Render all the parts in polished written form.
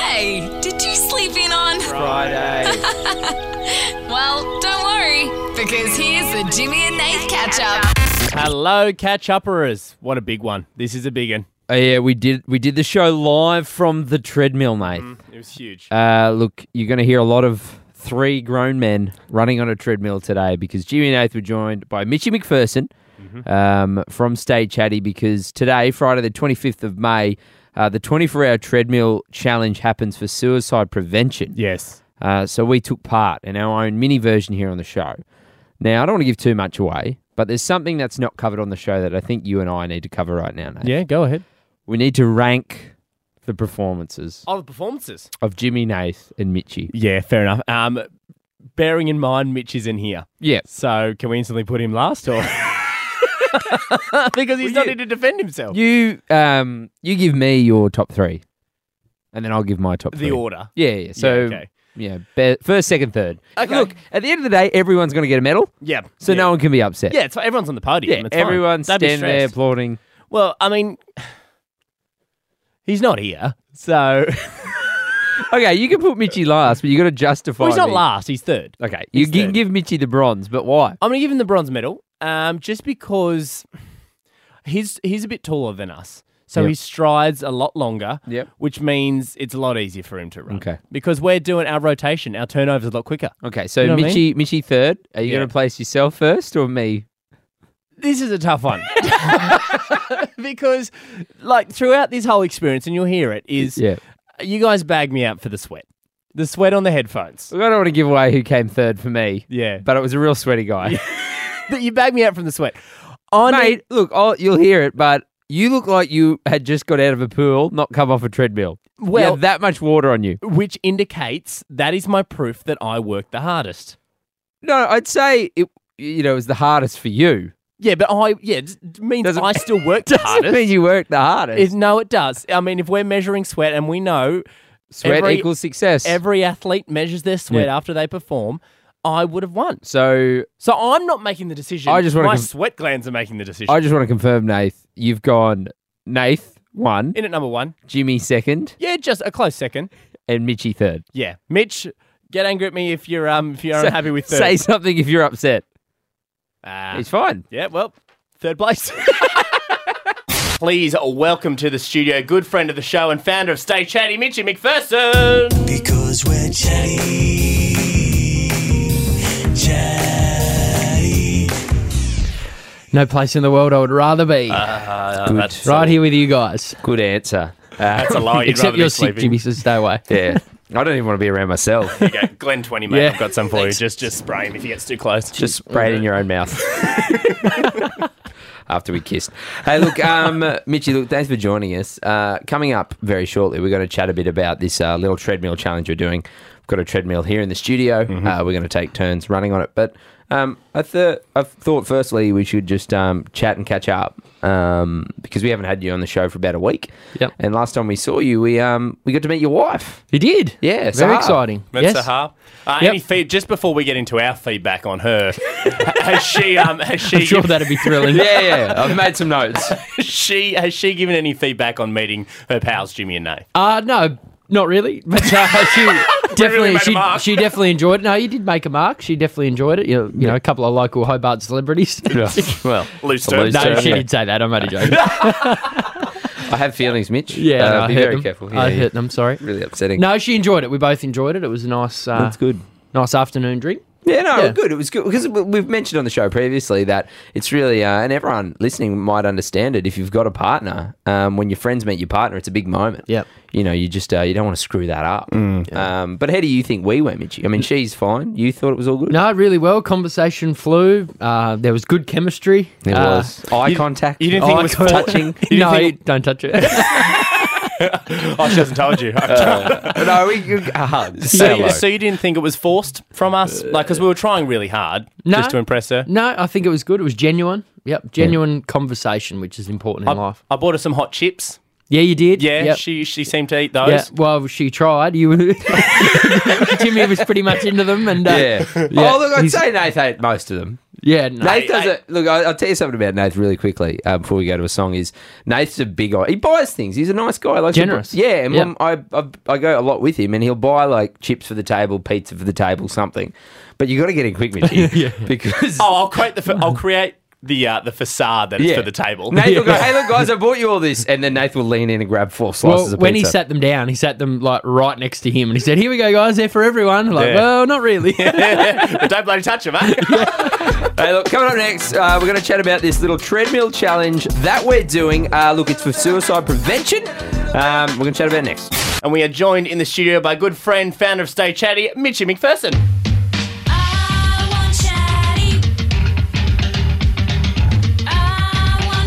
Hey, did you sleep in on Friday? Well, don't worry, because here's the Jimmy and Nath catch-up. Hello, catch-uppers. What a big one. This is a big one. Oh, yeah, we did the show live from the treadmill, mate. It was huge. Look, you're going to hear a lot of three grown men running on a treadmill today because Jimmy and Nath were joined by Mitchy McPherson from Stay Chatty because today, Friday the 25th of May, the 24-hour treadmill challenge happens for suicide prevention. Yes. So we took part in our own mini version here on the show. Now, I don't want to give too much away, but there's something that's not covered on the show that I think you and I need to cover right now, Nath. Yeah, go ahead. We need to rank the performances Oh, the performances. of Jimmy, Nath, and Mitchy. Yeah, fair enough. Bearing in mind Mitch is in here. Yeah. So can we instantly put him last or? Because he's starting to defend himself. You give me your top three, and then I'll give my top three. The order. Yeah. So, Yeah, first, second, third. Okay. Look, at the end of the day, everyone's going to get a medal, Yeah. so no one can be upset. Yeah, it's everyone's on the podium. Yeah, It's fine. everyone's Don't be standing there stressed. applauding. Well, I mean, he's not here, so Okay, you can put Mitchy last, but you got to justify. well, he's not me. last. He's third. Okay, you He's can third. give Mitchy the bronze, but why? I'm going to give him the bronze medal, just because he's a bit taller than us, so Yep. he strides a lot longer. Yep. Which means it's a lot easier for him to run. Okay. Because we're doing our rotation, our turnover's a lot quicker. Okay, so You know what I Mitchy third. Are you Yeah. going to place yourself first or me? This is a tough one. Because, like, throughout this whole experience, and you'll hear it, is Yeah. you guys bag me out for the sweat. The sweat on the headphones. Look, I don't want to give away who came third for me, Yeah. but it was a real sweaty guy. But you bag me out from the sweat. Mate, look, you'll hear it, but you look like you had just got out of a pool, not come off a treadmill. You Well- have that much water on you. Which indicates that is my proof that I work the hardest. No, I'd say it was the hardest for you. Yeah, but it means Doesn't- I still work the Doesn't hardest. mean you work the hardest. No, it does. I mean, if we're measuring sweat and we know Sweat equals success. every athlete measures their sweat Yeah. after they perform, I would have won. So So I'm not making the decision. I just wanna My conf- sweat glands are making the decision. I just want to confirm, Nath, you've gone Nath 1, In at number one. Jimmy 2nd, Yeah, just a close second. and Mitchy 3rd. Yeah. Mitch, get angry at me if you're unhappy with third. Say something if you're upset. Ah. It's fine. Yeah, well, third place. Please welcome to the studio, good friend of the show and founder of Stay Chatty, Mitchy McPherson. Because we're chatty. No place in the world I would rather be. That's right here with you guys. Good answer. That's a lie. You'd Except rather you're be sick, sleeping. Jimmy, so stay away. Yeah. I don't even want to be around myself. Okay, Glen 20, mate. Yeah. I've got some for you. Just spray him if he gets too close. Just spray it in your own mouth. After we kissed. Hey, look, Mitchy, look, thanks for joining us. Coming up very shortly, we're going to chat a bit about this little treadmill challenge we're doing. We've got a treadmill here in the studio. We're going to take turns running on it. But I've thought, firstly, we should just chat and catch up because we haven't had you on the show for about a week. Yep. And last time we saw you, we got to meet your wife. You did? Yeah, Very Sahar. exciting. That's yes. Sahar. Yep. Any just before we get into our feedback on her, has she I'm sure that'd be thrilling. Yeah. I've made some notes. has she given any feedback on meeting her pals Jimmy and Nate? No, not really. But she definitely, made a mark. she definitely enjoyed it. No, you did make a mark. She definitely enjoyed it. You know, a couple of local Hobart celebrities. Well, Loose a terms. loose No, term, she yeah. did say that. I'm only joking. I have feelings, Mitch. Yeah, no, I be hurt very them. careful. I Yeah, hurt them. Sorry. really upsetting. No, she enjoyed it. We both enjoyed it. It was a nice, That's good. nice afternoon drink. Yeah, no, Yeah. good. It was good because we've mentioned on the show previously that it's really, and everyone listening might understand it. If you've got a partner, when your friends meet your partner, it's a big moment. Yep. You know, you just you don't want to screw that up. But how do you think we went, Mitchy? I mean, she's fine. You thought it was all good. No, really well. Conversation flew. There was good chemistry. There was eye contact. You didn't think it was touching. No, don't touch it. Oh, she hasn't told you. No, So you didn't think it was forced from us? Like, because we were trying really hard No. just to impress her. No, I think it was good. It was genuine. Yep, genuine conversation, which is important in life. I bought her some hot chips. Yeah, you did. Yeah, Yep. she seemed to eat those. Yeah, well, she tried. You, Jimmy was pretty much into them, and Yeah. yeah, Oh, look, I'd he's- say Nath ate most of them. Yeah, no. Nath does it. Look, I'll tell you something about Nath really quickly before we go to a song. Is Nath's a big guy. He buys things. He's a nice guy. Like Generous. Yeah, and Yeah. I go a lot with him, and he'll buy like chips for the table, pizza for the table, something. But you got to get in quick, Mitchie, because I'll create the facade that it's for the table. Nath will go, hey, look, guys, I bought you all this. And then Nath will lean in and grab 4 slices Well, of pizza. when he sat them down, he sat them like right next to him, and he said, "Here we go, guys. They're for everyone." I'm like, Yeah. well, not really. But don't bloody touch him, mate. Hey, look, coming up next, we're going to chat about this little treadmill challenge that we're doing. Look, it's for suicide prevention. We're going to chat about it next. And we are joined in the studio by good friend, founder of Stay Chatty, Mitchie McPherson. I want chatty. I want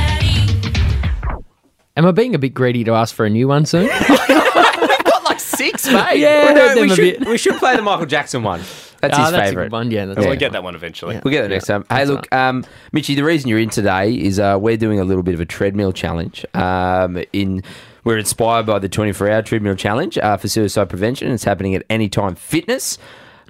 chatty. Am I being a bit greedy to ask for a new one soon? Got like 6, mate. Yeah, Well, heard them we, a should, bit. we should play the Michael Jackson one. That's his That's a favourite. good one. Yeah, that's We'll a get good that one eventually. Yeah. We'll get that next time. Hey, look, Mitchie, the reason you're in today is we're doing a little bit of a treadmill challenge. We're inspired by the 24-hour treadmill challenge for suicide prevention. It's happening at Anytime Fitness.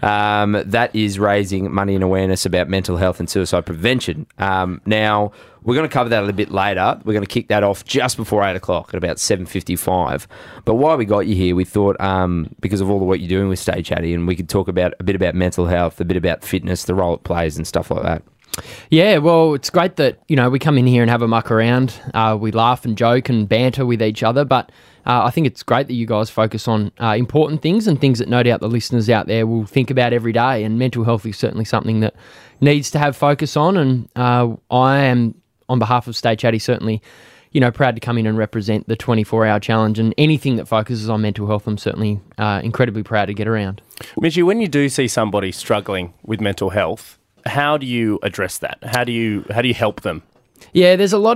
That is raising money and awareness about mental health and suicide prevention. Now, we're going to cover that a little bit later. We're going to kick that off just before 8 o'clock at about 7:55. But while we got you here, we thought, because of all the work you're doing with Stay Chatty, and we could talk about a bit about mental health, a bit about fitness, the role it plays and stuff like that. Yeah, well, it's great that, we come in here and have a muck around. We laugh and joke and banter with each other, but I think it's great that you guys focus on important things and things that no doubt the listeners out there will think about every day, and mental health is certainly something that needs to have focus on, and I am, on behalf of Stay Chatty, certainly proud to come in and represent the 24-hour challenge, and anything that focuses on mental health, I'm certainly incredibly proud to get around. Mitchie, when you do see somebody struggling with mental health, how do you address that? How do you help them? Yeah, there's a lot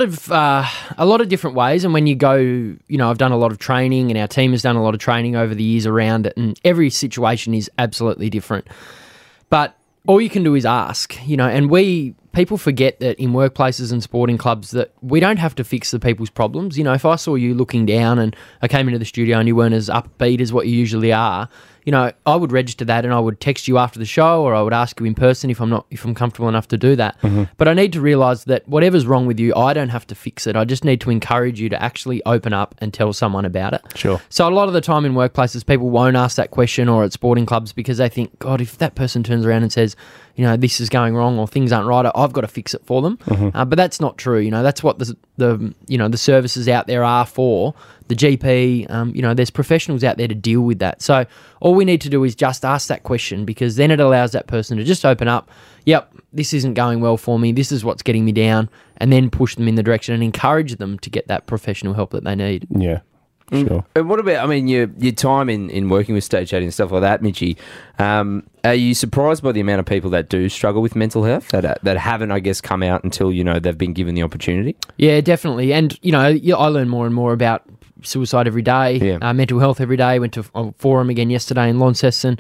of different ways, and when you go, I've done a lot of training, and our team has done a lot of training over the years around it, and every situation is absolutely different. But all you can do is ask, and people forget that in workplaces and sporting clubs that we don't have to fix the people's problems. If I saw you looking down and I came into the studio and you weren't as upbeat as what you usually are, I would register that, and I would text you after the show, or I would ask you in person if I'm comfortable enough to do that. Mm-hmm. But I need to realise that whatever's wrong with you, I don't have to fix it. I just need to encourage you to actually open up and tell someone about it. Sure. So a lot of the time in workplaces, people won't ask that question, or at sporting clubs, because they think, God, if that person turns around and says, this is going wrong or things aren't right, I've got to fix it for them. Mm-hmm. But that's not true. That's what the services out there are for. The GP, there's professionals out there to deal with that. So all we need to do is just ask that question, because then it allows that person to just open up, yep, this isn't going well for me, this is what's getting me down, and then push them in the direction and encourage them to get that professional help that they need. Yeah. Sure. And what about, your time in working with Stay Chatty and stuff like that, Mitchie? Are you surprised by the amount of people that do struggle with mental health that haven't, I guess, come out until, they've been given the opportunity? Yeah, definitely. And, I learn more and more about suicide every day, mental health every day. Went to a forum again yesterday in Launceston.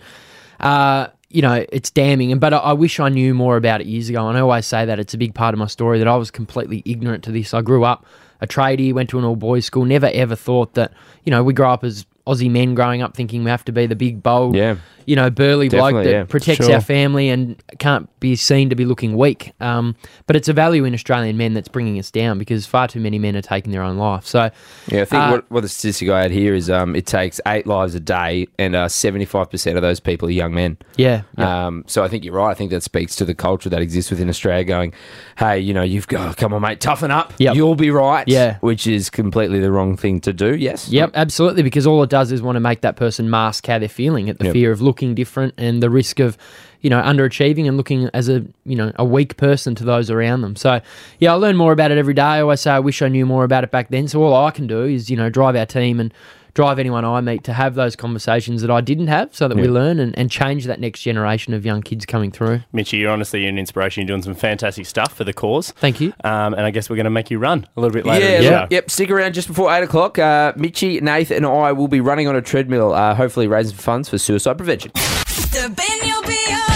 It's damning, but I wish I knew more about it years ago. And I always say that it's a big part of my story that I was completely ignorant to this. I grew up a tradie, went to an all-boys school, never ever thought that, we grow up as Aussie men growing up thinking we have to be the big, bold, burly bloke that protects our family and can't be seen to be looking weak. But it's a value in Australian men that's bringing us down, because far too many men are taking their own life. So, I think what the statistic I had here is it takes 8 lives a day, and 75% of those people are young men. Yeah. So I think you're right. I think that speaks to the culture that exists within Australia going, hey, you've got, come on, mate, toughen up. Yep. You'll be right. Yeah. Which is completely the wrong thing to do, yes? Yep, absolutely, because all it does is want to make that person mask how they're feeling at the fear of looking different and the risk of, underachieving and looking as a weak person to those around them. So, I learn more about it every day. I always say I wish I knew more about it back then. So all I can do is, drive our team and drive anyone I meet to have those conversations that I didn't have, so that we learn and change that next generation of young kids coming through. Mitchie, you're honestly an inspiration. You're doing some fantastic stuff for the cause. Thank you. And I guess we're going to make you run a little bit later in the show. Yep. Stick around just before 8 o'clock. Mitchie, Nath, and I will be running on a treadmill, hopefully raising funds for suicide prevention. The bin you'll be on.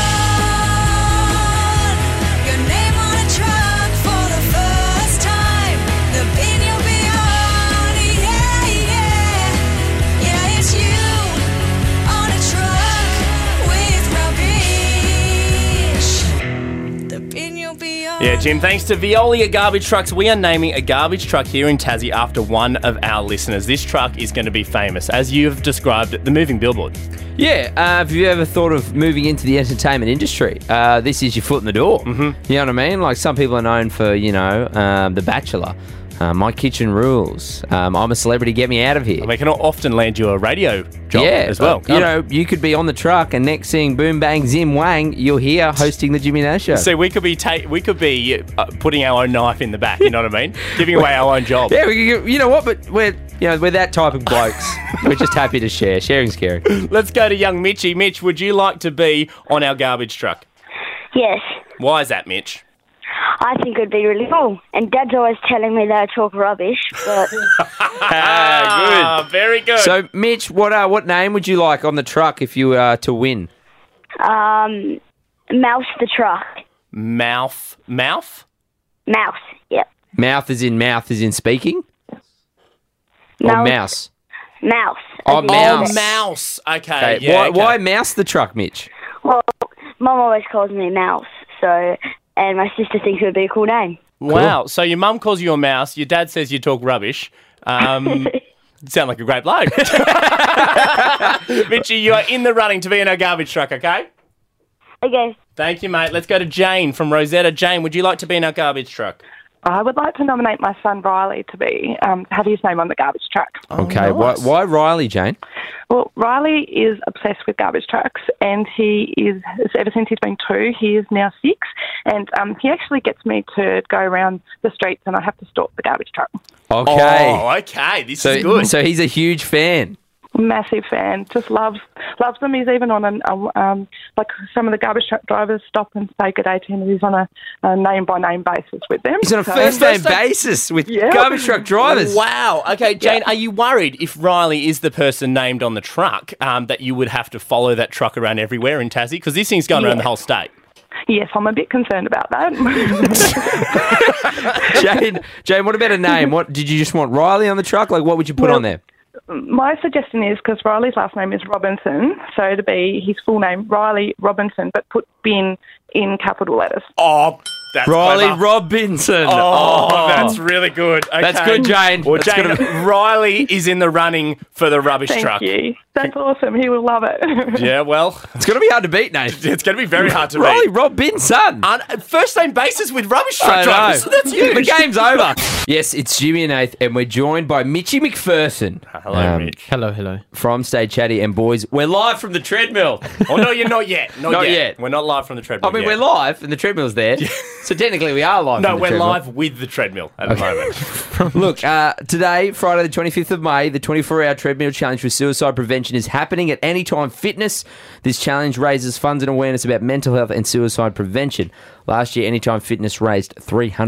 Your name on a truck for the first time. The bin you'll be on. Yeah, yeah. Yeah, it's you on a truck with rubbish. The bin Yeah, Jim, thanks to Veolia Garbage Trucks, we are naming a garbage truck here in Tassie after one of our listeners. This truck is going to be famous, as you've described it, the moving billboard. Yeah, have you ever thought of moving into the entertainment industry? This is your foot in the door. Mm-hmm. You know what I mean? Like some people are known for, The Bachelor. My Kitchen Rules. I'm a Celebrity, Get Me Out of Here. They can often land you a radio job as well. You could be on the truck and next thing, boom, bang, zim, wang, you're here hosting the Jimmy Nash Show. So we could be putting our own knife in the back, you know what I mean? Giving away our own job. Yeah, you know what? But we're that type of blokes. We're just happy to share. Sharing's caring. Let's go to young Mitchy. Mitch, would you like to be on our garbage truck? Yes, Why is that, Mitch? I think it would be really cool. And Dad's always telling me that I talk rubbish, but Good. Very good. So, Mitch, what name would you like on the truck if you were to win? Mouse the truck. Mouth? Mouse, yep. Mouth is in speaking? No, Or mouse? Mouse. Oh, As in mouse. Mouse. Okay. Okay. Yeah, Why mouse the truck, Mitch? Well, Mum always calls me Mouse, and my sister thinks it would be a cool name. Wow. So your mum calls you a mouse. Your dad says you talk rubbish. Sound like a great bloke. Mitchy, you are in the running to be in our garbage truck, okay? Okay. Thank you, mate. Let's go to Jane from Rosetta. Jane, would you like to be in our garbage truck? I would like to nominate my son Riley to be have his name on the garbage truck. Okay. nice. Why Riley, Jane? Well, Riley is obsessed with garbage trucks, and he is ever since he's been 2. He is now 6, and he actually gets me to go around the streets, and I have to stalk the garbage truck. Okay. Oh, okay. This is good. So he's a huge fan. Massive fan, just loves them. He's even on like some of the garbage truck drivers stop and say good day to him. He's on a name by name basis with them. He's on a So- first name basis with Yeah. garbage truck drivers. Wow. Okay, Jane, are you worried if Riley is the person named on the truck that you would have to follow that truck around everywhere in Tassie? Because this thing's going around the whole state. Yes, I'm a bit concerned about that. Jane, what about a name? What did you just want Riley on the truck? Like, what would you put on there? My suggestion is, because Riley's last name is Robinson, so to be his full name, Riley Robinson, but put bin in capital letters. Oh, that's Riley clever. Robinson. Oh, that's really good. Okay. That's good, Jane. Well, That's Jane, gonna Riley is in the running for the rubbish Thank truck. you. That's awesome. He will love it. Yeah, well, It's going to be hard to beat, Nate. it's going to be very hard to Riley beat. Robinson. First name basis with rubbish I truck know. drivers. That's huge. The game's over. Yes, it's Jimmy and Nath, and we're joined by Mitchy McPherson. Hello, Mitch. Hello. From Stay Chatty, and boys, we're live from the treadmill. Oh, no, you're not yet. Not yet. We're not live from the treadmill I mean, yet. we're live, and the treadmill's there. So technically, we are live. No, from the we're treadmill. live with the treadmill at the moment. Look, today, Friday the 25th of May, the 24-hour treadmill challenge for suicide prevention is happening at Anytime Fitness. This challenge raises funds and awareness about mental health and suicide prevention. Last year, Anytime Fitness raised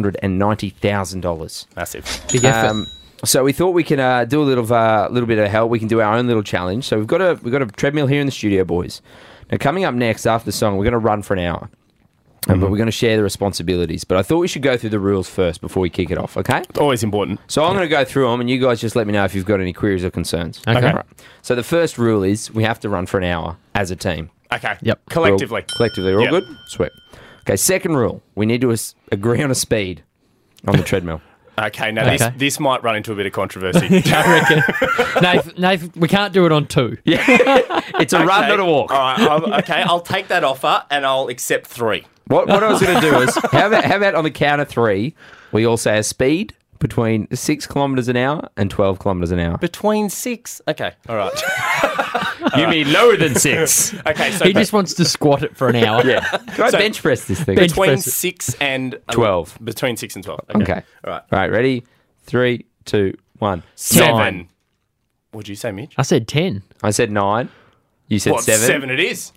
$390,000. Massive. Big effort. So we thought we can do a little bit of help. We can do our own little challenge. So we've got a treadmill here in the studio, boys. Now, coming up next after the song, we're going to run for an hour. But we're going to share the responsibilities. But I thought we should go through the rules first before we kick it off, okay? Always important. So I'm going to go through them, and you guys just let me know if you've got any queries or concerns. Okay. All right. So the first rule is we have to run for an hour as a team. Okay. Yep. Collectively. Collectively, we're all Yep. good? Sweet. Okay, second rule, we need to agree on a speed on the treadmill. Okay, now Okay. this might run into a bit of controversy. I reckon. Nath, we can't do it on 2. Yeah, it's a run, not a walk. All right, I'll take that offer and I'll accept 3. What I was going to do is, how about on the count of 3, we all say a speed between 6 kilometres an hour and 12 kilometres an hour. Between 6. Okay, all right. You mean lower than 6? Okay, so He just wants to squat it for an hour. Yeah. Can I So- bench press this thing? Bench- between press it. 6 and 12. Between 6 and 12. Okay. All right. All right, ready? 3, 2, 1. 7. What'd you say, Mitch? I said 10. I said 9. You said What, 7. 7 it is.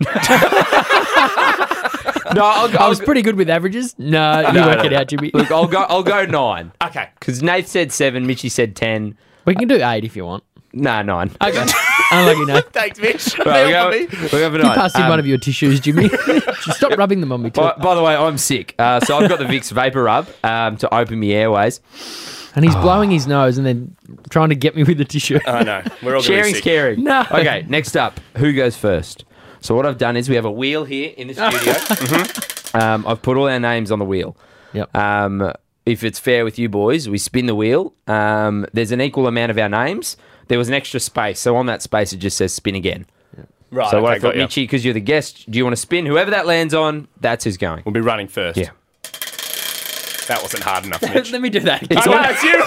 No, I was pretty good with averages. No, you work it out, Jimmy. Look, I'll go 9. Okay. Because Nath said 7, Mitchy said 10. We can do 8 if you want. Nah, 9. Okay. Unlucky, Nath. Thanks, Mitch. Right, Now we for go, me. we go for You 9. passed in one of your tissues, Jimmy. Stop rubbing them on me, too. By the way, I'm sick. So I've got the Vicks Vapor Rub to open my airways. And he's blowing his nose and then trying to get me with the tissue. I know. We're all going to be Sharing's sick. caring. No. Okay, next up. Who goes first? So what I've done is we have a wheel here in the studio. I've put all our names on the wheel. Yep. If it's fair with you boys, we spin the wheel. There's an equal amount of our names. There was an extra space, so on that space it just says spin again. Right. So what I okay, thought, got you. Mitchie, because you're the guest, do you want to spin? Whoever that lands on, that's who's going. We'll be running first. Yeah. That wasn't hard enough, Mitch. Let me do that. It's Oh, on- no, it's you.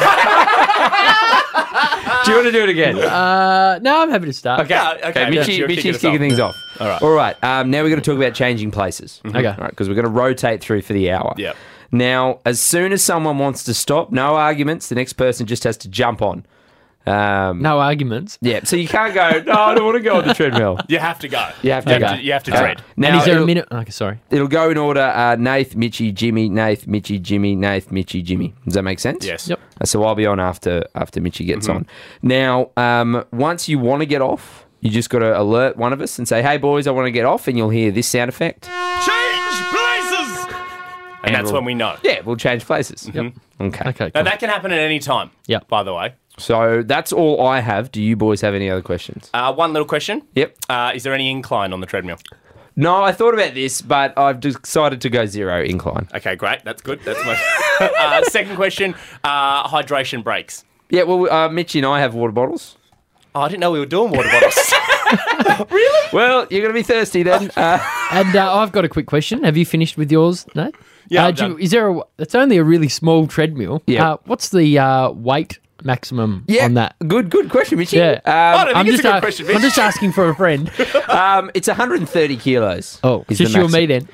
Do you want to do it again? No, I'm happy to start. Okay, okay, Mitchie, you're kicking Mitchie's us kicking off. things off. All right. Now we're going to talk about changing places. Okay. All right, because we're going to rotate through for the hour. Yep. Now, as soon as someone wants to stop, no arguments. The next person just has to jump on. No arguments. Yeah, so you can't go, no, I don't want to go on the treadmill. You have to go. You have to go. You have to Okay. tread. Now, And is there a it'll- minute? Okay, sorry. It'll go in order, Nath, Mitchie, Jimmy, Nath, Mitchie, Jimmy, Nath, Mitchie, Jimmy. Does that make sense? Yes. Yep. So I'll be on after Mitchie gets on. Now, once you want to get off, you just got to alert one of us and say, hey, boys, I want to get off, and you'll hear this sound effect. And that's we'll- when we know. Yeah, we'll change places. Yep. Okay. Okay. Now, Cool. that can happen at any time. Yep. By the way. So that's all I have. Do you boys have any other questions? One little question. Yep. Is there any incline on the treadmill? No, I thought about this, but I've decided to go 0 incline. Okay, great. That's good. That's my second question. Hydration breaks. Yeah, well, Mitchie and I have water bottles. Oh, I didn't know we were doing water bottles. Well, you're going to be thirsty then. And I've got a quick question. Have you finished with yours, Nate? Yeah, I'm do you- done. is there a? It's only a really small treadmill. Yeah. What's the weight maximum Yeah, on that? Good question, Mitchie. Yeah. I don't I'm think it's just a good a- question, I'm Mitch. just asking for a friend. It's 130 kilos. Oh, is just the you and me maximum.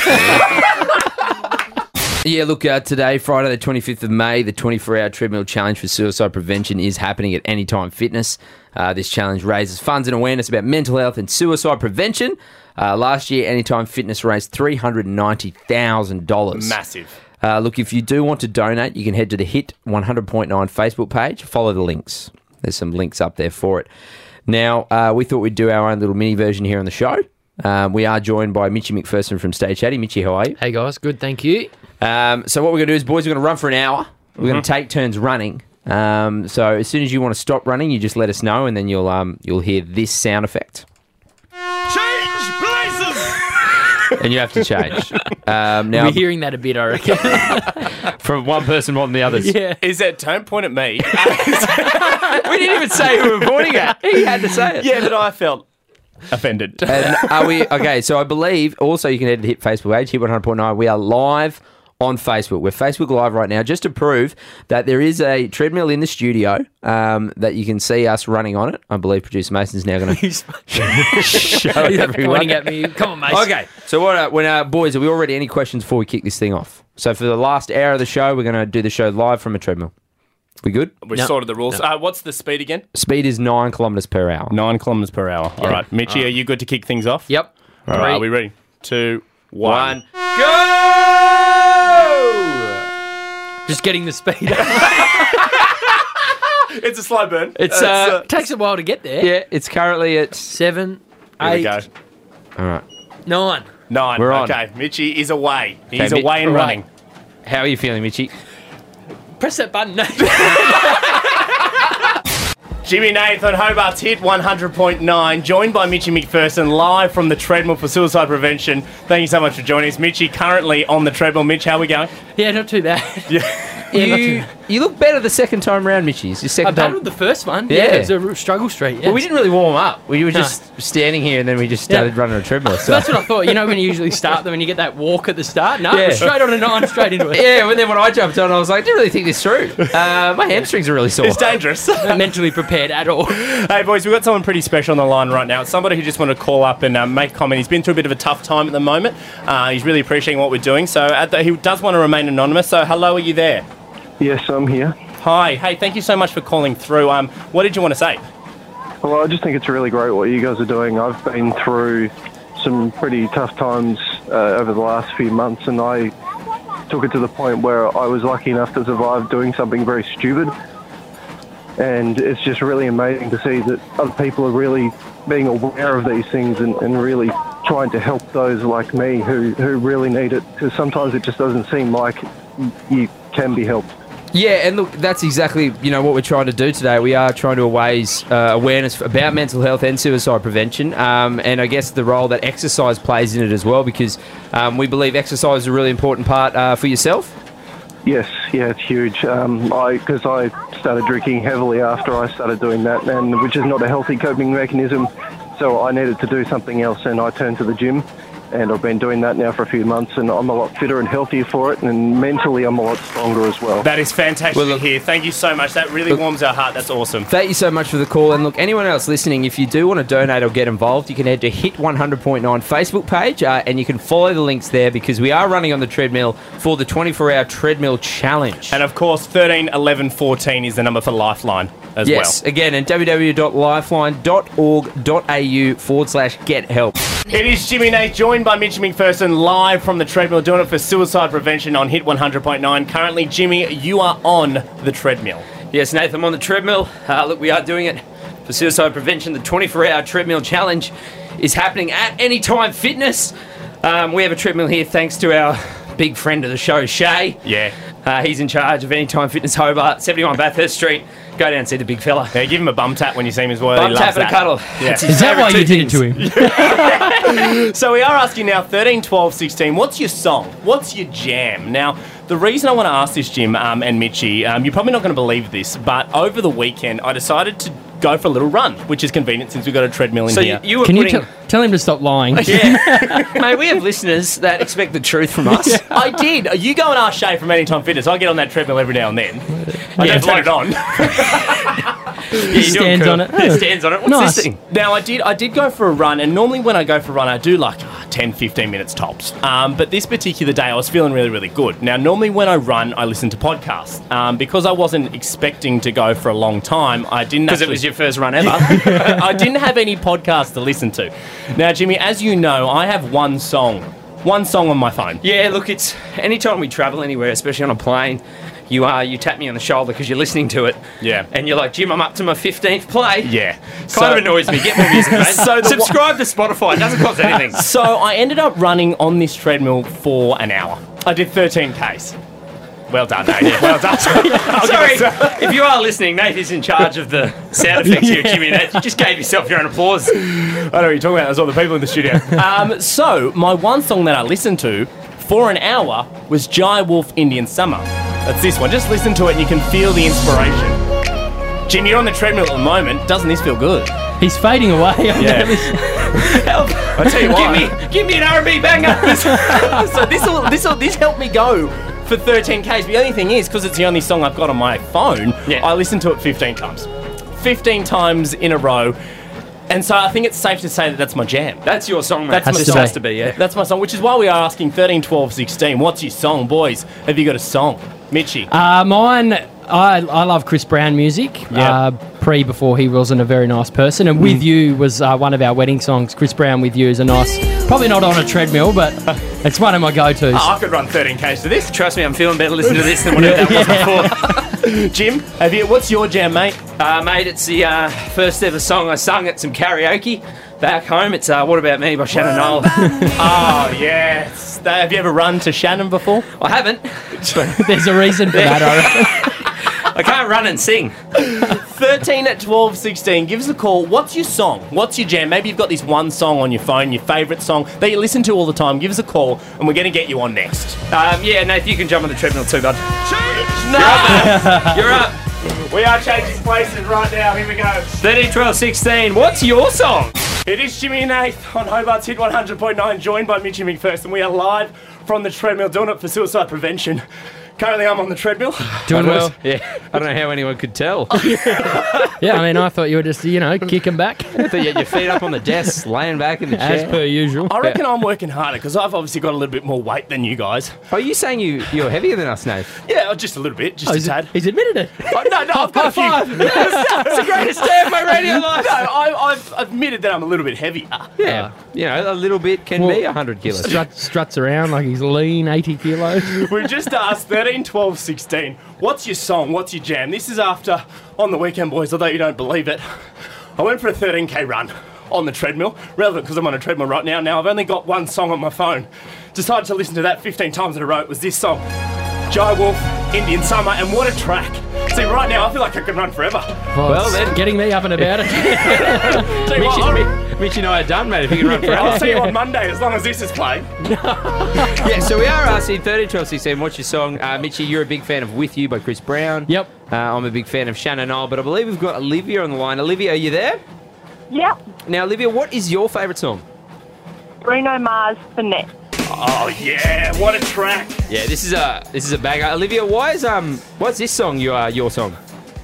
then. Yeah, look, today, Friday the 25th of May, the 24-hour treadmill challenge for suicide prevention is happening at Anytime Fitness. This challenge raises funds and awareness about mental health and suicide prevention. Last year, Anytime Fitness raised $390,000. Massive. Look, if you do want to donate, you can head to the HIT 100.9 Facebook page. Follow the links. There's some links up there for it. Now, we thought we'd do our own little mini version here on the show. We are joined by Mitchie McPherson from Stay Chatty. Mitchie, how are you? Hey guys, good, thank you. So what we're going to do is, boys, we're going to run for an hour. We're going to take turns running. So as soon as you want to stop running, you just let us know, and then you'll hear this sound effect. Change places! And you have to change. Now, We're hearing that a bit, I reckon. from one person more than the others. Yeah. Is that, don't point at me. We didn't even say who we were pointing at. He had to say it. Yeah, but I felt offended. And are we okay? So I believe also you can head to Hit Facebook page, Hit 100.9. We are live on Facebook. We're Facebook Live right now, just to prove that there is a treadmill in the studio that you can see us running on it. I believe producer Mason's now going to show everyone. Pointing at me. Come on, mate. Okay, so boys, are we all ready? Any questions before we kick this thing off? So for the last hour of the show, we're going to do the show live from a treadmill. We good? We No. sorted the rules. What's the speed again? Speed is 9 kilometres per hour. 9 kilometres per hour. All right. Mitchie, are you good to kick things off? Yep. All right, are we ready? 2, 1. Go! Just getting the speed up. It's a slow burn. It's Takes a while to get there. yeah, it's currently at 7, Here we 8, go. all right. 9. 9. We're on. Okay, Mitchie is away. He's Okay, away and Right. running. How are you feeling, Mitchie? Press that button. Jimmy Nath on Hobart's Hit 100.9, joined by Mitchie McPherson, live from the treadmill for suicide prevention. Thank you so much for joining us. Mitchie, currently on the treadmill. Mitch, how are we going? Yeah, not too bad. Yeah. Yeah, not too You look better the second time round, Mitchie. It's your I second time. battled the first one. Yeah. Yeah, it was a struggle street. Yeah. Well, we didn't really warm up. We were No. just standing here and then we just started running a treadmill. So. That's what I thought. You know when you usually start them and you get that walk at the start? No, Yeah. straight on a 9, straight into it. Yeah, and then when I jumped on, I was like, I didn't really think this through. My hamstrings are really sore. It's dangerous. Not mentally prepared at all. Hey, boys, we've got someone pretty special on the line right now. It's somebody who just wanted to call up and make a comment. He's been through a bit of a tough time at the moment. He's really appreciating what we're doing. So he does want to remain anonymous. So hello, are you there? Yes, I'm here. Hi. Hey, thank you so much for calling through. What did you want to say? Well, I just think it's really great what you guys are doing. I've been through some pretty tough times over the last few months, and I took it to the point where I was lucky enough to survive doing something very stupid. And it's just really amazing to see that other people are really being aware of these things and really trying to help those like me who really need it, because sometimes it just doesn't seem like you can be helped. Yeah, and look, that's exactly what we're trying to do today. We are trying to raise awareness about mental health and suicide prevention, and I guess the role that exercise plays in it as well, because we believe exercise is a really important part for yourself. Yes, yeah, it's huge. Because I started drinking heavily after I started doing that, and which is not a healthy coping mechanism. So I needed to do something else, and I turned to the gym. And I've been doing that now for a few months, and I'm a lot fitter and healthier for it, and mentally I'm a lot stronger as well. That is fantastic Well, to look- hear. Thank you so much. That really warms our heart. That's awesome. Thank you so much for the call. And look, anyone else listening, if you do want to donate or get involved, you can head to Hit 100.9 Facebook page and you can follow the links there because we are running on the treadmill for the 24-hour treadmill challenge. And of course, 13 11 14 is the number for Lifeline as Yes, well. again, at www.lifeline.org.au/get help. It is Jimmy Nath, joined by Mitch McPherson, live from the treadmill, doing it for suicide prevention on Hit 100.9. Currently, Jimmy, you are on the treadmill. Yes, Nathan, I'm on the treadmill. Look, we are doing it for suicide prevention. The 24-hour treadmill challenge is happening at Anytime Fitness. We have a treadmill here thanks to our big friend of the show, Shay. Yeah. He's in charge of Anytime Fitness Hobart, 71 Bathurst Street. Go down and see the big fella. Yeah, give him a bum tap when you see him as well. Bum He loves tap and a that. cuddle. Yeah. It's his Is that why favourite you two did it things. to him? So we are asking now, 13, 12, 16, what's your song? What's your jam? Now, the reason I want to ask this, Jim and Mitchie, you're probably not going to believe this, but over the weekend I decided to go for a little run, which is convenient since we've got a treadmill in So here. you were Can you putting... tell him to stop lying? Yeah. Mate, we have listeners that expect the truth from us. I did. You go and ask Shay from Anytime Fitness. I get on that treadmill every now and then. I Yeah, don't put it on. Yeah, you're doing Stands cool. on it. Yeah, stands on it. What's Nice. this thing? Now, I did go for a run, and normally when I go for a run, I do like 10, 15 minutes tops. But this particular day, I was feeling really, really good. Now, normally when I run, I listen to podcasts. Because I wasn't expecting to go for a long time, I didn't Because it actually... was your first run ever. I didn't have any podcasts to listen to. Now, Jimmy, as you know, I have one song on my phone. Yeah, look, it's anytime we travel anywhere, especially on a plane, you tap me on the shoulder because you're listening to it. Yeah. And you're like, Jim, I'm up to my 15th play. Yeah. Kind of annoys me. Get more music, mate. So the Subscribe to Spotify. It doesn't cost anything. So I ended up running on this treadmill for an hour. I did 13 Ks. Well done, Nate. Well done. Sorry, if you are listening, Nate is in charge of the sound effects here at Jimmy and Nate. You just gave yourself your own applause. I know what you're talking about. There's all the people in the studio. So my one song that I listened to for an hour was Jai Wolf, Indian Summer. That's this one. Just listen to it and you can feel the inspiration. Jim, you're on the treadmill at the moment. Doesn't this feel good? He's fading away. Yeah. Help! I tell you what. Give me an R&B banger. So this helped me go for 13 Ks. The only thing is, because it's the only song I've got on my phone, Yeah. I listened to it 15 times. 15 times in a row. And so I think it's safe to say that that's my jam. That's your song, mate. That's Has my to song. be. Has to be, yeah. That's my song, which is why we are asking 13, 12, 16. What's your song, boys? Have you got a song? Mitchie. Mine, I love Chris Brown music. Yeah. Before he wasn't a very nice person. And With You was one of our wedding songs. Chris Brown With You is a nice, probably not on a treadmill, but it's one of my go-tos. I could run 13 Ks to this. Trust me, I'm feeling better listening to this than whatever that was before. Jim, what's your jam, mate? Mate, it's the first ever song I sung at some karaoke back home. It's What About Me by Shannon Noel. Oh, yes. Have you ever run to Shannon before? I haven't. There's a reason for that, I reckon. I can't run and sing. 13 at 12, 16. Give us a call. What's your song? What's your jam? Maybe you've got this one song on your phone, your favourite song that you listen to all the time. Give us a call and we're going to get you on next. Yeah, Nath, you can jump on the treadmill too, bud. No! You're up. We are changing places right now. Here we go. 13, 12, 16. What's your song? It is Jimmy and Nath on Hobart's Hit 100.9, joined by Mitchie McPherson. We are live from the treadmill, doing it for suicide prevention. Currently, I'm on the treadmill. Doing well. Yeah, I don't know how anyone could tell. Yeah, I mean, I thought you were just, kicking back, I thought you had your feet up on the desk, laying back in the as chair. per usual. I reckon I'm working harder because I've obviously got a little bit more weight than you guys. Are you saying you're heavier than us, Nath? Yeah, just a little bit, just a tad. He's admitted it. No, I've got a few. That's the greatest day of my radio life. No, I've admitted that I'm a little bit heavier. Yeah, a little bit can be 100 kilos. Struts around like he's lean, 80 kilos. We've just asked 13, 12, 16. What's your song? What's your jam? This is after, on the weekend, boys, although you don't believe it, I went for a 13K run on the treadmill. Relevant because I'm on a treadmill right now. Now, I've only got one song on my phone. Decided to listen to that 15 times in a row. It was this song, Jai Wolf, Indian Summer, and what a track. See, right now I feel like I can run forever. Well, then, getting me up and about it. Tell you what, Mitch and I are done, mate, if you can run for I'll hours. see you on Monday as long as this is playing. Yeah, so we are asking 13, 12, 16. What's your song? Mitchy, you're a big fan of With You by Chris Brown. Yep. I'm a big fan of Shannon Knoll, but I believe we've got Olivia on the line. Olivia, are you there? Yep. Now, Olivia, what is your favourite song? Bruno Mars, Finesse. Oh yeah, what a track! Yeah, this is a banger. Olivia, why's this song your song?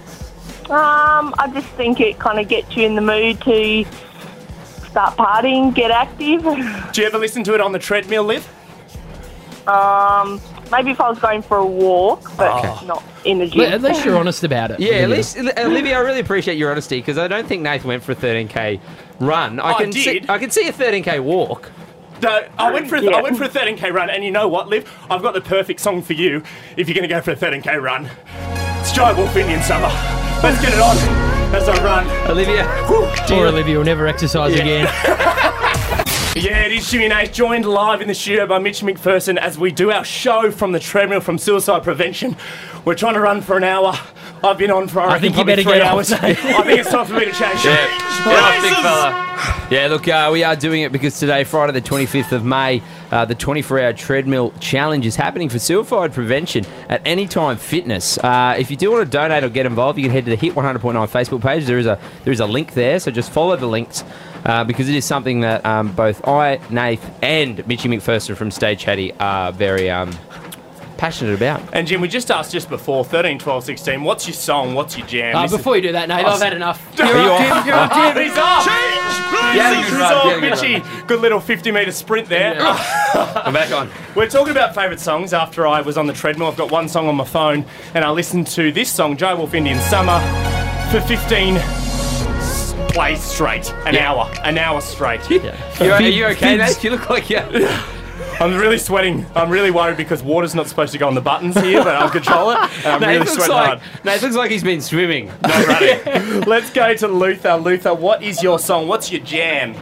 I just think it kind of gets you in the mood to start partying, get active. Do you ever listen to it on the treadmill, Liv? Maybe if I was going for a walk, but not in the gym. At least you're honest about it. Yeah, at least Olivia, I really appreciate your honesty because I don't think Nathan went for a 13k run. I can see a 13k walk. No, I went for a 13k run, and you know what, Liv? I've got the perfect song for you if you're going to go for a 13k run. It's Jai Wolf Indian Summer. Let's get it on as I run. Olivia. Poor Olivia will never exercise again. Yeah, it is Jimmy and Nate, joined live in the studio by Mitch McPherson as we do our show from the treadmill from Suicide Prevention. We're trying to run for an hour. I've been on for, I think reckon, you better probably 3 get off, hours. mate. I think it's time for me to change. Big fella. Yeah, look, we are doing it because today, Friday the 25th of May, the 24-hour treadmill challenge is happening for suicide prevention at Anytime Fitness. If you do want to donate or get involved, you can head to the Hit 100.9 Facebook page. There is a link there, so just follow the links because it is something that both I, Nath, and Mitchy McPherson from Stay Chatty are very passionate about. And Jim, we just asked just before, 13, 12, 16, what's your song, what's your jam? Before you do that, Nate, I've had enough. You're up, Jim, he's up! Yeah, He's off, Mitchy. Good little 50-metre sprint there. I'm back on. We're talking about favourite songs after I was on the treadmill. I've got one song on my phone, and I listened to this song, Jai Wolf Indian Summer, for 15 plays straight. An hour straight. Are you okay, Nate? You look like you... I'm really sweating. I'm really worried because water's not supposed to go on the buttons here, but I'll control it. And I'm really sweating hard. Nate looks like he's been swimming, not running. Let's go to Luther. Luther, what is your song? What's your jam?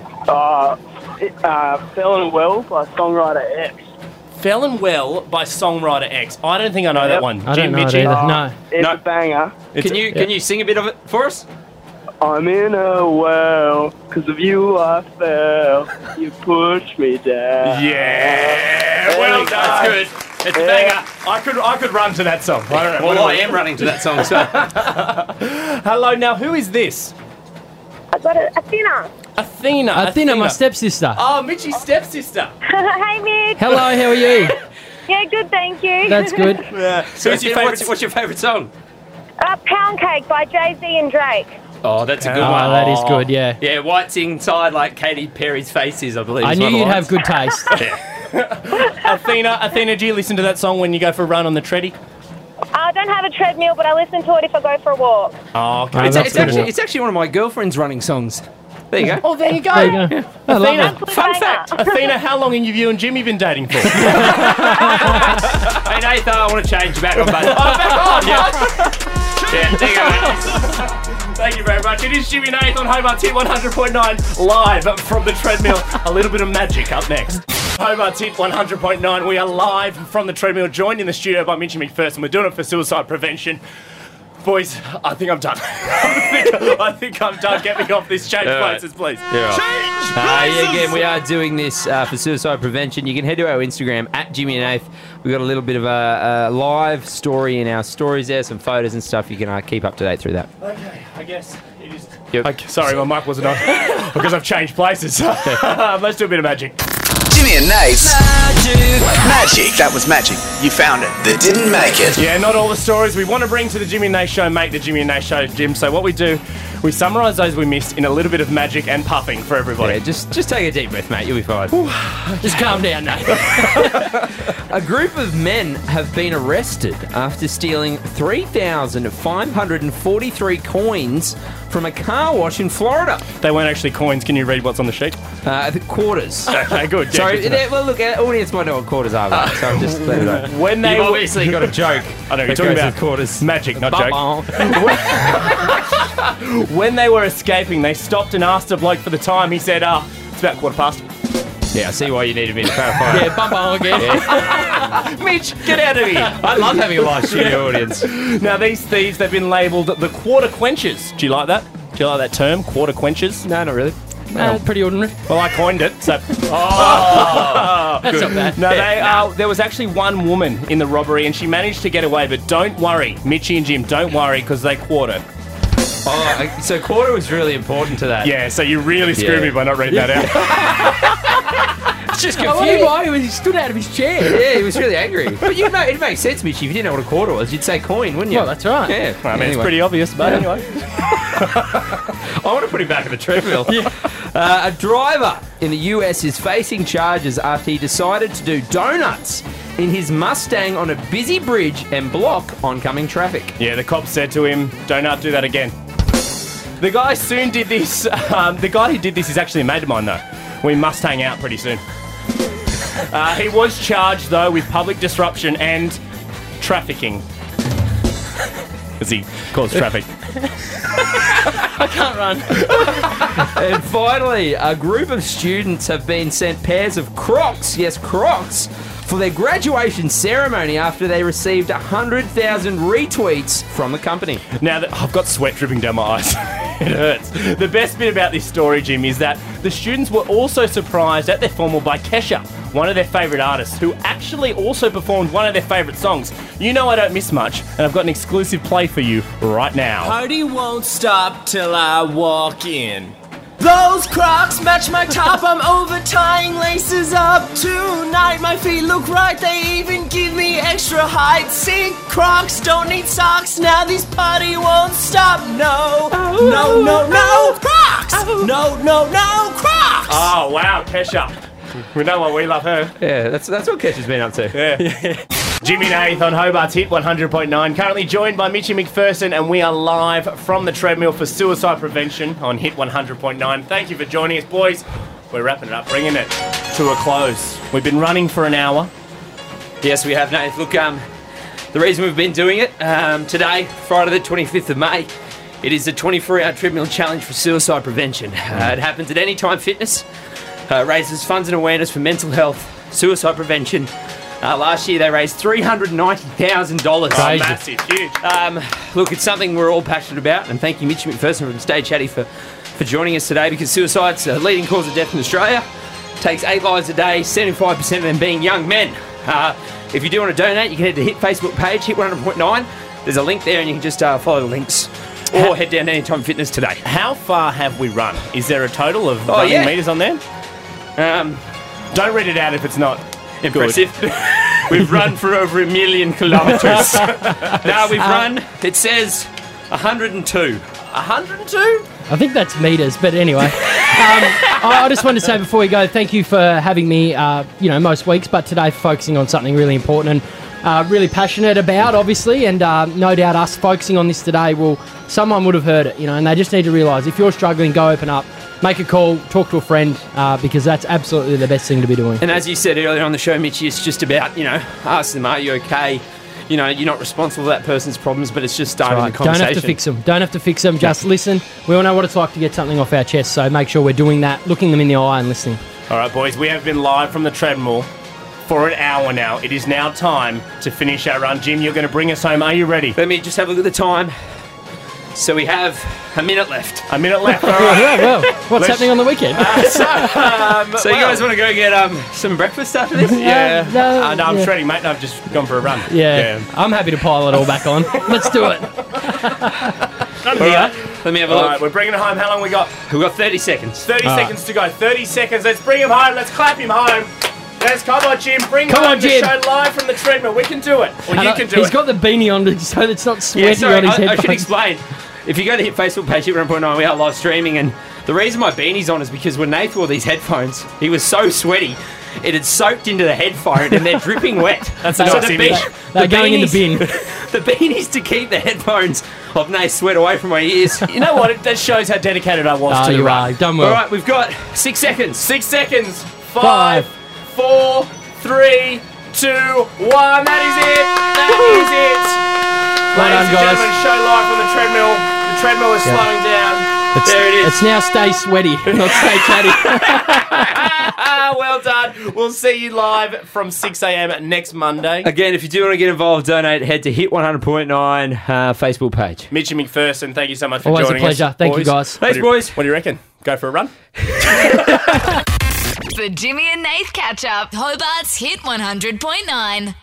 Fell Well by Songwriter X. Fell Well by Songwriter X. I don't think I know that one. I don't know it Mitchy? either. No. It's a banger. Can you sing a bit of it for us? I'm in a well, 'cause of you I fell. You pushed me down. Yeah, well done. That's good. It's a banger. I could run to that song. I don't know. Well, I am running to that song, so... Hello, now who is this? I got Athena. Athena, my stepsister. Oh, Mitchy's stepsister. Hey, Mitch. Hello, how are you? Yeah, good, thank you. That's good. So what's your favourite song? Pound Cake by Jay-Z and Drake. Oh, that's a good Oh, one. that is good, yeah. Yeah, white's inside like Katy Perry's face is, I believe. I is knew one of the you'd lines. have good taste. Athena, do you listen to that song when you go for a run on the treadie? I don't have a treadmill, but I listen to it if I go for a walk. Oh, okay. Oh, that's good. It's actually one of my girlfriend's running songs. There you go. Oh, there you go. There you go. I love Athena, it. fun fact. Athena, how long have you and Jimmy been dating for? Hey, Nathan, I want to change back on, buddy. Yeah, there you go, mate. Thank you very much. It is Jimmy and Nath on Hobart's Hit 100.9 live from the treadmill. A little bit of magic up next. Hobart's Hit 100.9. We are live from the treadmill, joined in the studio by Mitchy McPherson. We're doing it for suicide prevention. Boys, I think I'm done. I think I'm done. Get me off this. Change places, please. Yeah, again, we are doing this for suicide prevention. You can head to our Instagram at Jimmy and Nath. We've got a little bit of a live story in our stories there, some photos and stuff. You can keep up to date through that. Okay, I guess it is. Yep. Okay, sorry, my mic wasn't on because I've changed places. Let's do a bit of magic. Jimmy and Nate's Magic. That was magic. You found it. That didn't make it. Yeah, not all the stories we want to bring to the Jimmy and Nate Show make the Jimmy and Nate Show, Jim. So what we do, we summarise those we missed in a little bit of magic and puffing for everybody. Yeah, just take a deep breath, mate. You'll be fine. Just calm down, Nate. A group of men have been arrested after stealing 3,543 coins from a car wash in Florida. They weren't actually coins. Can you read what's on the sheet? The quarters. Okay, good. Yeah, Sorry, good to know. well, look, our audience might know what quarters are, mate, so I'm just letting you know. When they You've were- obviously got a joke. I know, you're that talking goes about with quarters. magic, not joke. Bum-bum. When they were escaping, they stopped and asked a bloke for the time. He said, it's about 1:15. Yeah, I see why you needed me to clarify. Yeah, bump on again. Mitch, get out of here. I love having a live studio audience. Now, these thieves, they've been labelled the quarter quenchers. Do you like that? Do you like that term, quarter quenchers? No, not really. Pretty ordinary. Well, I coined it, so... That's not bad. No, there was actually one woman in the robbery, and she managed to get away, but don't worry, Mitchie and Jim, don't worry, because they quartered. Oh, so quarter was really important to that. Yeah, so you really screwed me by not reading that out. It's just I wonder confusing. why he stood out of his chair. Yeah, he was really angry. But it makes sense, Mitch. If you didn't know what a quarter was, you'd say coin, wouldn't you? Well, that's right. Yeah. I mean, it's pretty obvious, but anyway. I want to put him back in the treadmill. A driver in the US is facing charges after he decided to do donuts in his Mustang on a busy bridge and block oncoming traffic. Yeah, the cops said to him, "Do not do that again." The guy soon did this. The guy who did this is actually a mate of mine, though. We must hang out pretty soon. He was charged, though, with public disruption and trafficking. Because he caused traffic. I can't run. And finally, a group of students have been sent pairs of Crocs, yes, Crocs, for their graduation ceremony after they received 100,000 retweets from the company. Now, I've got sweat dripping down my eyes. It hurts. The best bit about this story, Jim, is that the students were also surprised at their formal by Kesha, one of their favourite artists, who actually also performed one of their favourite songs. You know I don't miss much, and I've got an exclusive play for you right now. Party won't stop till I walk in. Those Crocs match my top, I'm over tying laces up. Tonight my feet look right, they even give me extra height. Sick Crocs, don't need socks, now this party won't stop. No, no, no, no, Crocs! No, no, no, Crocs! Oh, wow, Kesha. We know why we love her. Yeah, that's what Kesha's been up to. Yeah. Jimmy Nath on Hobart's Hit 100.9. Currently joined by Mitchie McPherson, and we are live from the treadmill for suicide prevention on Hit 100.9. Thank you for joining us, boys. We're wrapping it up, bringing it to a close. We've been running for an hour. Yes, we have, Nath. Look, the reason we've been doing it today, Friday the 25th of May, it is the 24-hour treadmill challenge for suicide prevention. It happens at Anytime Fitness. Raises funds and awareness for mental health, suicide prevention. Last year they raised $390,000. Oh, massive, huge. Look, it's something we're all passionate about, and thank you, Mitch McPherson from Stay Chatty for joining us today, because suicide's a leading cause of death in Australia. Takes 8 lives a day, 75% of them being young men. If you do want to donate, you can head to Hit Facebook page, Hit 100.9. There's a link there, and you can just follow the links. Or head down to Anytime Fitness today. How far have we run? Is there a total of running metres on there? Don't read it out if it's not impressive. We've run for over 1 million kilometres. No, we've run, it says, 102. 102? I think that's meters, but anyway. I just wanted to say before we go, thank you for having me, most weeks, but today focusing on something really important and really passionate about, obviously, and no doubt us focusing on this today someone would have heard it, and they just need to realise if you're struggling, go open up, make a call, talk to a friend, because that's absolutely the best thing to be doing. And as you said earlier on the show, Mitchie, it's just about, ask them, are you okay? You're not responsible for that person's problems, but it's just starting the conversation. Don't have to fix them. Just listen. We all know what it's like to get something off our chest, so make sure we're doing that, looking them in the eye and listening. All right, boys, we have been live from the treadmill for an hour now. It is now time to finish our run. Jim, you're going to bring us home. Are you ready? Let me just have a look at the time. So we have a minute left. A minute left, all right. Well, what's happening on the weekend? So you guys want to go get some breakfast after this? No, I'm shredding, mate. I've just gone for a run. Yeah. I'm happy to pile it all back on. Let's do it. All right. Let me have a look. All right, we're bringing it home. How long we got? We've got 30 seconds. 30 seconds to go. 30 seconds. Let's bring him home. Let's clap him home. Come on, Jim. Bring him home the show live from the treadmill. We can do it. Or you can do it. He's got the beanie on so it's not sweaty on his headphones. I should explain. If you go to the Hit Facebook page, Hit 100.9, we are live streaming, and the reason my beanie's on is because when Nath wore these headphones, he was so sweaty, it had soaked into the headphone, and they're dripping wet. That's a nice image. They're going in the bin. The beanie's to keep the headphones of Nath's sweat away from my ears. You know what? That shows how dedicated I was to the run. You've done well. All right, we've got 6 seconds. 6 seconds. 5, 4, 3, 2, 1. That is it. That is it. Ladies and gentlemen, show live from the treadmill. The treadmill is slowing down. There it is. It's now stay sweaty, not stay chatty. Well done. We'll see you live from 6 a.m. next Monday. Again, if you do want to get involved, donate, head to Hit 100.9 Facebook page. Mitchy McPherson, thank you so much for Always a joining pleasure. us. Thank you, guys. Thanks, boys. What do you reckon? Go for a run? The Jimmy and Nath Catch Up. Hobart's Hit 100.9.